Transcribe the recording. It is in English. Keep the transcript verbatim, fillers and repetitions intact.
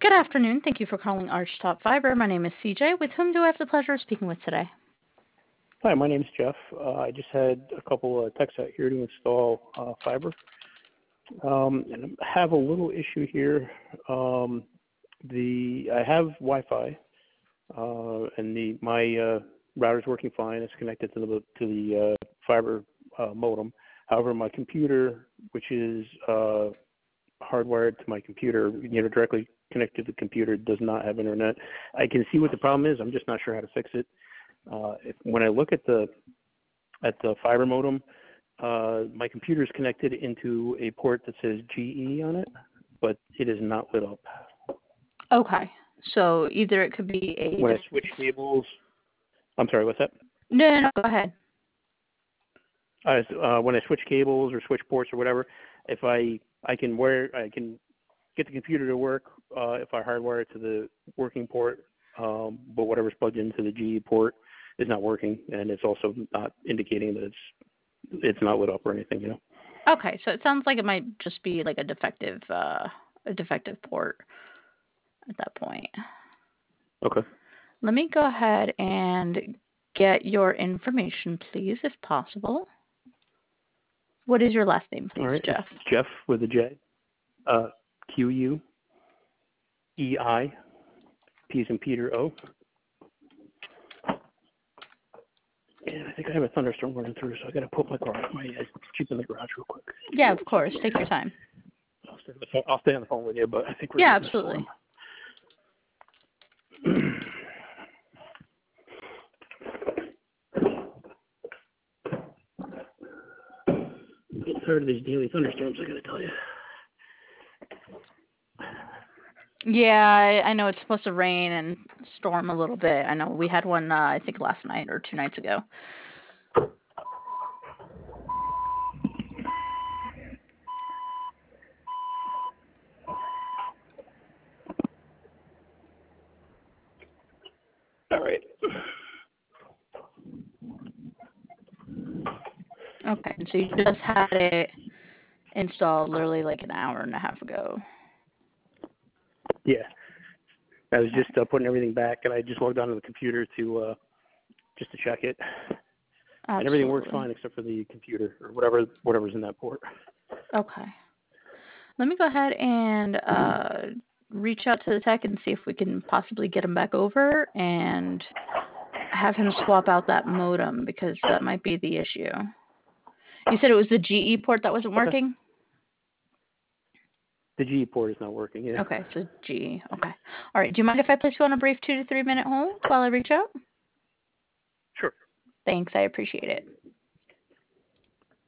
Good afternoon. Thank you for calling Archtop Fiber. My name is C J. With whom do I have the pleasure of speaking with today? Hi, my name's Jeff. Uh, I just had a couple of techs out here to install uh, fiber. Um, and I have a little issue here. Um, the I have Wi-Fi, uh, and the my uh, router's working fine. It's connected to the to the uh, fiber uh, modem. However, my computer, which is uh, hardwired to my computer, you know, directly connected to the computer, does not have internet. I can see what the problem is. I'm just not sure how to fix it. Uh, if, when I look at the at the fiber modem, uh, my computer is connected into a port that says G E on it, but it is not lit up. Okay. So either it could be a... When I switch cables, I'm sorry, what's that? No, no, no, go ahead. Uh, uh, when I switch cables or switch ports or whatever, if I I can wear I can get the computer to work uh, if I hardwire it to the working port, um, but whatever's plugged into the G E port is not working, and it's also not indicating that it's it's not lit up or anything, you know. Okay, so it sounds like it might just be like a defective uh, a defective port at that point. Okay. Let me go ahead and get your information, please, if possible. What is your last name, please, All right. Jeff? It's Jeff with a J. Uh, Q U E I P as in Peter O. And I think I have a thunderstorm running through, so I got to put my car, my uh, Jeep in the garage real quick. Yeah, of course. Take your time. I'll stay on the phone, I'll stay on the phone with you, but I think we're Yeah, getting absolutely. a storm. I'm getting tired of these daily thunderstorms, I got to tell you. Yeah, I, I know it's supposed to rain and storm a little bit. I know we had one, uh, I think, last night or two nights ago. All right. Okay, so you just had it installed literally like an hour and a half ago. Yeah. I was just uh, putting everything back, and I just logged onto the computer to uh, just to check it. Absolutely. And everything works fine except for the computer or whatever whatever's in that port. Okay. Let me go ahead and uh, reach out to the tech and see if we can possibly get him back over and have him swap out that modem, because that might be the issue. You said it was the G E port that wasn't Okay. working? The G E port is not working, yeah. Okay, so G E. Okay. All right. Do you mind if I place you on a brief two to three minute hold while I reach out? Sure. Thanks. I appreciate it.